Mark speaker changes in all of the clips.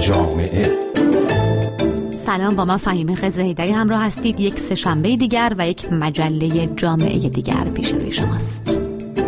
Speaker 1: جامعه.
Speaker 2: سلام، با من فهیمه خضرهیدری همراه هستید. یک سه‌شنبه دیگر و یک مجله جامعه دیگر پیش روی شماست.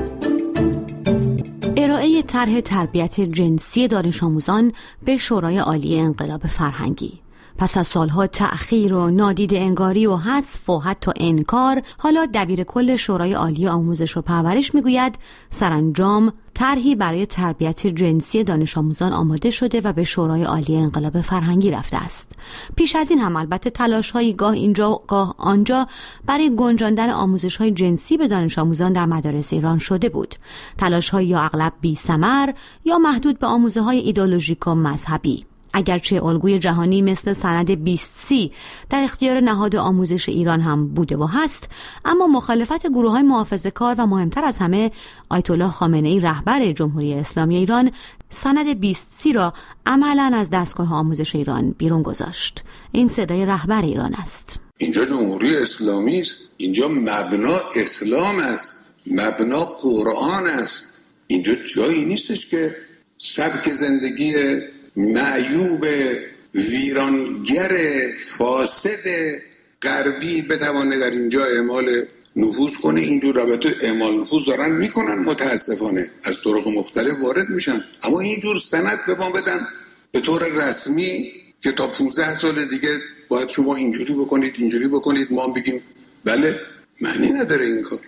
Speaker 2: ارائه طرح تربیت جنسی دانش آموزان به شورای عالی انقلاب فرهنگی. پس از سالها تأخیر و نادیده انگاری و حذف و حتی انکار، حالا دبیر کل شورای عالی آموزش و پرورش میگوید سرانجام طرحی برای تربیت جنسی دانش آموزان آماده شده و به شورای عالی انقلاب فرهنگی رفته است. پیش از این هم البته تلاش‌هایی گاه اینجا گاه آنجا برای گنجاندن آموزش‌های جنسی به دانش آموزان در مدارس ایران شده بود. تلاش‌های یا اغلب بی‌ثمر یا محدود به آموزه‌های ایدئولوژیک و مذهبی. اگرچه الگوی جهانی مثل سند 2030 در اختیار نهاد آموزش ایران هم بوده و هست، اما مخالفت گروه‌های محافظه‌کار و مهمتر از همه آیت الله خامنه‌ای رهبر جمهوری اسلامی ایران سند 2030 را عملاً از دستگاه آموزش ایران بیرون گذاشت. این صدای رهبر ایران است.
Speaker 3: اینجا جمهوری اسلامی است، اینجا مبنا اسلام است، مبنا قرآن است. اینجا جایی نیستش که سبک زندگی معیوب ویرانگر فاسد غربی بتوانه در اینجا اعمال نفوذ کنه. اینجور رابطه اعمال نفوذ دارن میکنن، متاسفانه از طرق مختلف وارد میشن، اما اینجور سند به ما بدن به طور رسمی که تا 15 سال دیگه باید شما اینجوری بکنید، ما هم بگیم بله. معنی نداره این کار.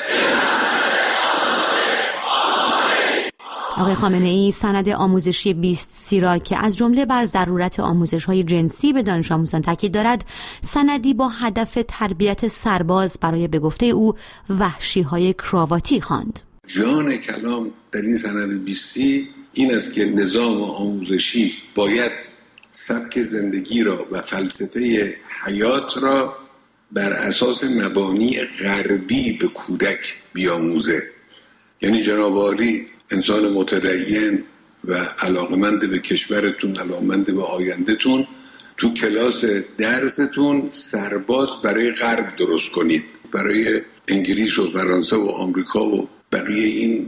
Speaker 2: آقای خامنه‌ای سند آموزشی 2030 را که از جمله بر ضرورت آموزش‌های جنسی به دانش آموزان تاکید دارد، سندی با هدف تربیت سرباز برای به گفته او وحشی‌های کراواتی خواند.
Speaker 3: جان کلام در این سند 2030 این است که نظام آموزشی باید سبک زندگی را و فلسفه حیات را بر اساس مبانی غربی به کودک بیاموزه. یعنی جناب عالی انسان متدین و علاقمند به کشورتون، علاقمند به آیندهتون، تو کلاس درستون سرباز برای غرب درست کنید، برای انگلیس و فرانسه و آمریکا و بقیه این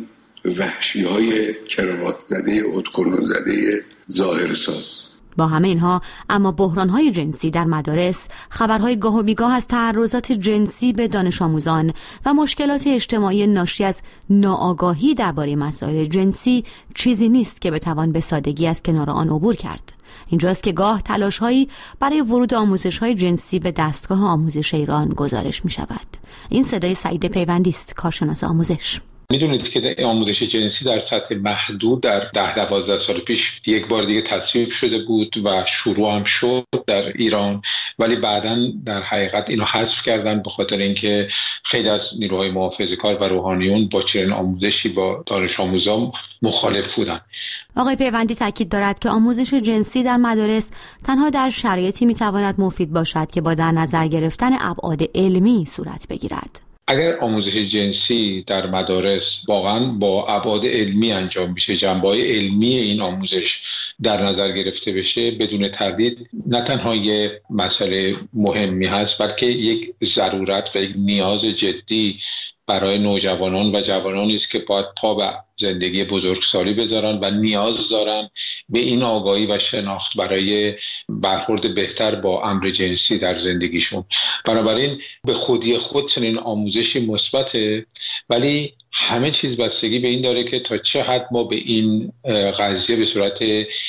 Speaker 3: وحشی‌های کراوات زده، ادکنون زده ظاهرساز.
Speaker 2: با همه اینها اما بحران‌های جنسی در مدارس، خبرهای گاه و بیگاه از تعرضات جنسی به دانش آموزان و مشکلات اجتماعی ناشی از ناآگاهی درباره مسائل جنسی چیزی نیست که بتوان به سادگی از کنار آن عبور کرد. اینجاست که گاه تلاش‌هایی برای ورود آموزش‌های جنسی به دستگاه آموزش ایران گزارش می‌شود. این صدای سعید پیوندی است، کارشناس آموزش.
Speaker 4: میدونید که آموزش جنسی در سطح محدود در 10-12 سال پیش یک بار دیگه تصویب شده بود و شروع هم شد در ایران، ولی بعداً در حقیقت اینو حذف کردن به خاطر اینکه خیلی از نیروهای محافظه‌کار و روحانیون با چنین آموزشی با دانش آموزان مخالف بودن.
Speaker 2: آقای پیوندی تاکید دارد که آموزش جنسی در مدارس تنها در شرایطی میتواند مفید باشد که با در نظر گرفتن ابعاد علمی صورت بگیرد.
Speaker 4: اگر آموزش جنسی در مدارس واقعا با ابعاد علمی انجام بشه، جنبه‌های علمی این آموزش در نظر گرفته بشه، بدون تردید نه تنها یک مسئله مهمی هست بلکه یک ضرورت و یک نیاز جدی برای نوجوانان و جوانانی است که باید پا به زندگی بزرگسالی بذارن و نیاز دارن به این آگاهی و شناخت برای برخورد بهتر با امر جنسی در زندگیشون. بنابراین به خودی خود چنین آموزشی مثبته، ولی همه چیز بستگی به این داره که تا چه حد ما به این قضیه به صورت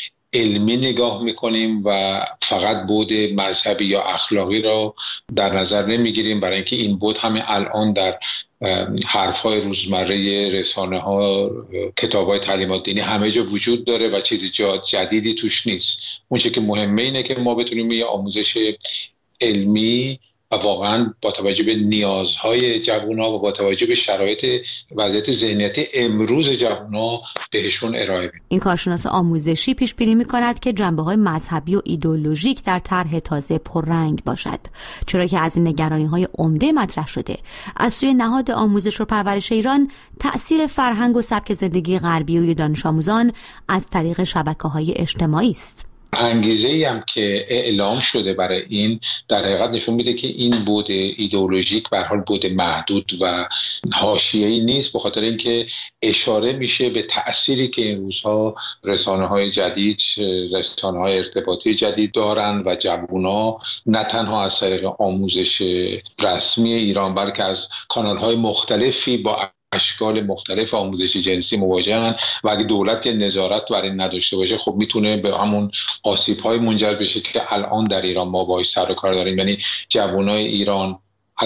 Speaker 4: علمی نگاه میکنیم و فقط بعد مذهبی یا اخلاقی را در نظر نمیگیریم، برای اینکه این بعد همین الان در حرف‌های روزمره رسانه‌ها، کتاب‌های تعلیمات دینی همه جا وجود داره و چیزی جدیدی توش نیست. اون چیزی که مهمه اینه که ما بتونیم یه آموزش علمی و واقعا با توجه به نیازهای جوان‌ها و با توجه به شرایط وضعیت ذهنیتی امروز جوان‌ها بهشون ارائه بدیم.
Speaker 2: این کارشناس آموزشی پیش بینی می‌کند که جنبه‌های مذهبی و ایدئولوژیک در طرح تازه پررنگ باشد، چرا که از این نگرانی‌های عمده مطرح شده از سوی نهاد آموزش و پرورش ایران تأثیر فرهنگ و سبک زندگی غربی و دانش آموزان از طریق شبکه‌های اجتماعی است.
Speaker 4: انگیزه‌ای هم که اعلام شده برای این در حقیقت نشون میده که این بعد ایدئولوژیک به هر حال بعد محدود و حاشیه‌ای نیست، به خاطر اینکه اشاره میشه به تأثیری که این روزها رسانه‌های جدید، رسانه‌های ارتباطی جدید دارن و جوونا نه تنها از طریق آموزش رسمی ایران بلکه از کانال‌های مختلفی با اشکال مختلف آموزش جنسی مواجهن و اگه دولت نظارت بر این نداشته باشه خب میتونه به همون آسیب‌های منجر بشه که الان در ایران ما باهاش سر و کار داریم. یعنی جوانای ایران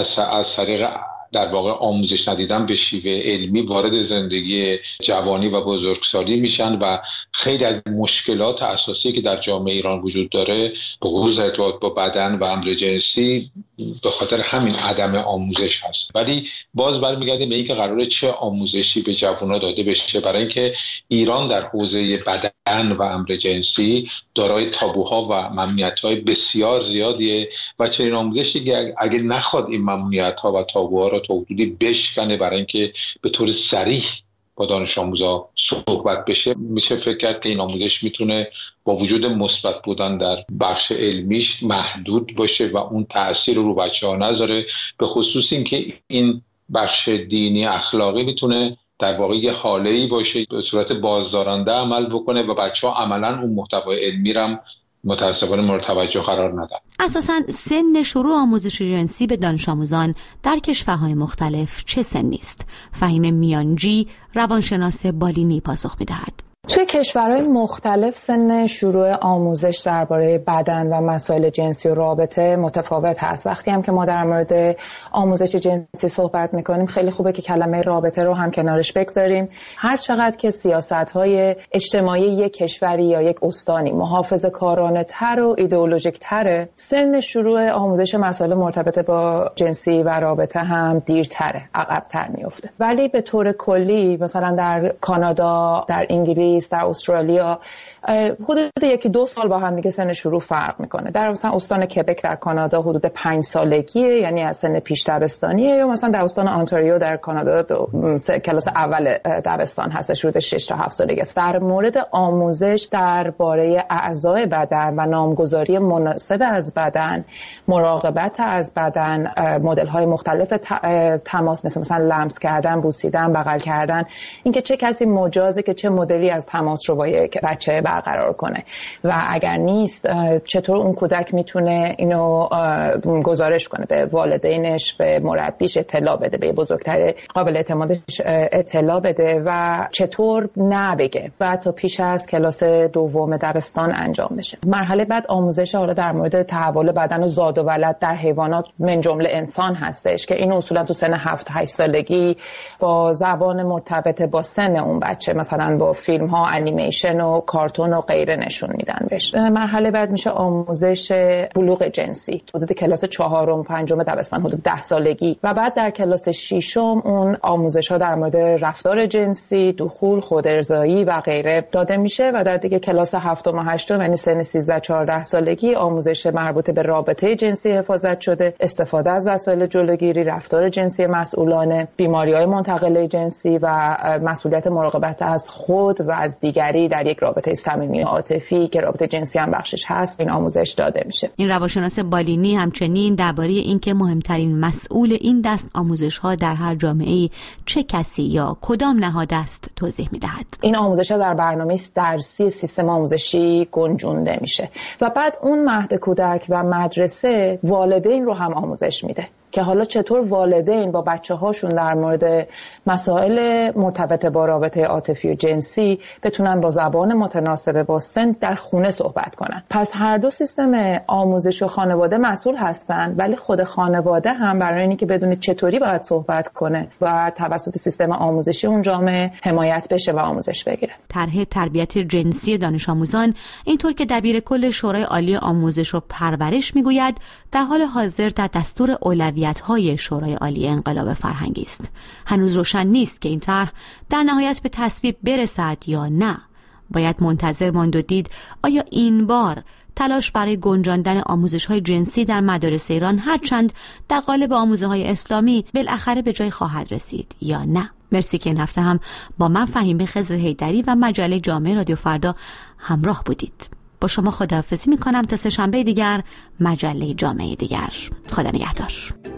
Speaker 4: از طریق در واقع آموزش ندیدن به شیوه علمی وارد زندگی جوانی و بزرگسالی میشن و خیلی از مشکلات اساسی که در جامعه ایران وجود داره به خصوص ارتباط با بدن و امر جنسی به خاطر همین عدم آموزش هست. ولی باز برمیگردیم به اینکه قراره چه آموزشی به جوانان داده بشه، برای اینکه ایران در حوزه بدن و امر جنسی دارای تابوها و ممنوعیت‌های بسیار زیادیه و چنین آموزشی اگه نخواد این ممنوعیت‌ها و تابوها را تا حدودی بشکنه برای اینکه به طور صریح با دانش آموزا صحبت بشه، میشه فکر کرد که این آموزش میتونه با وجود مثبت بودن در بخش علمیش محدود باشه و اون تأثیر رو بچه‌ها نذاره، به خصوص اینکه این بخش دینی اخلاقی میتونه در واقع یه حاله‌ای باشه به صورت بازدارنده عمل بکنه و بچه‌ها عملاً اون محتوای علمی رو متأسفانه مورد توجه قرار ندن.
Speaker 2: اساساً سن شروع آموزش جنسی به دانش آموزان در کشورهای مختلف چه سنی است؟ فهیم میانجی، روانشناس بالینی پاسخ می‌دهد.
Speaker 1: توی کشورهای مختلف سن شروع آموزش درباره بدن و مسائل جنسی و رابطه متفاوت هست. وقتی هم که ما در مورد آموزش جنسی صحبت میکنیم خیلی خوبه که کلمه رابطه رو هم کنارش بگذاریم. هر چقدر که سیاست‌های اجتماعی یک کشوری یا یک استانی محافظه‌کارانه تر و ایدئولوژیک تره، سن شروع آموزش مسائل مرتبط با جنسی و رابطه هم دیرتره، عقب‌تر میفته. ولی به طور کلی مثلا در کانادا، در انگلیس، در استرالیا حدود 1-2 سال با هم دیگه سن شروع فرق میکنه. در مثلا استان کبک در کانادا حدود 5 سالگیه، یعنی از سن پیش دبستانیه، یا مثلا در استان آنتاریو در کانادا کلاس اول دبستان هستش، حدود 6 تا 7 سالگی است. در مورد آموزش درباره اعضای بدن و نامگذاری مناسب از بدن، مراقبت از بدن، مدل‌های مختلف تماس مثلا لمس کردن، بوسیدن، بغل کردن، اینکه چه کسی مجازه که چه مدلی از تماس رو با یک بچه برقرار کنه و اگر نیست چطور اون کودک میتونه اینو گزارش کنه به والدینش، به مربیش اطلاع بده، به بزرگتر قابل اعتمادش اطلاع بده و چطور نبگه و تا پیش از کلاس دوم دبستان انجام بشه. مرحله بعد آموزش حالا در مورد تحول بدن و زاد و ولد در حیوانات من جمله انسان هستش که این اصولا تو سن 7-8 سالگی با زبان مرتبط با سن اون بچه، مثلا با فیلم ها، انیمیشن و کارتون و غیره نشون میدن بهش. مرحله بعد میشه آموزش بلوغ جنسی، حدود کلاس 4-5 دبستان، حدود 10 سالگی، و بعد در کلاس 6 اون آموزش ها در مورد رفتار جنسی، دخول، خودارضایی و غیره داده میشه و در دیگه کلاس 7 و 8 یعنی سن 13-14 سالگی آموزش مربوط به رابطه جنسی حفاظت شده، استفاده از وسایل جلوگیری، رفتار جنسی مسئولانه، بیماری‌های منتقله جنسی و مسئولیت مراقبت از خود و از دیگری در یک رابطه صمیمی عاطفی که رابطه جنسی هم بخشش هست این آموزش داده میشه.
Speaker 2: این روانشناس بالینی همچنین درباره اینکه مهمترین مسئول این دست آموزش‌ها در هر جامعه‌ای چه کسی یا کدام نهاد است توضیح می‌دهد.
Speaker 1: این آموزش‌ها در برنامه درسی سیستم آموزشی گنجونده میشه و بعد اون مهد کودک و مدرسه والدین رو هم آموزش میده که حالا چطور والدین با بچه‌هاشون در مورد مسائل مرتبط با رابطه عاطفی و جنسی بتونن با زبان متناسب با سن در خونه صحبت کنن. پس هر دو سیستم آموزش و خانواده مسئول هستن، ولی خود خانواده هم برای اینکه که بدونه چطوری باید صحبت کنه و توسط سیستم آموزشی اون جامعه حمایت بشه و آموزش بگیره.
Speaker 2: طرح تربیت جنسی دانش آموزان اینطور که دبیر کل شورای عالی آموزش و پرورش میگوید در حال حاضر در دستور اولویت‌های شورای عالی انقلاب فرهنگی است. هنوز روشن نیست که این طرح در نهایت به تصویب برسد یا نه. باید منتظر ماند و دید آیا این بار تلاش برای گنجاندن آموزش‌های جنسی در مدارس ایران هرچند در قالب آموزه‌های اسلامی بالاخره به جای خواهد رسید یا نه. مرسی که این هفته هم با من فهیمه خضر حیدری و مجله جامعه رادیو فردا همراه بودید. با شما خداحافظی می‌کنم تا سه‌شنبه دیگر، مجله جامعه دیگر. خدا نگهدار.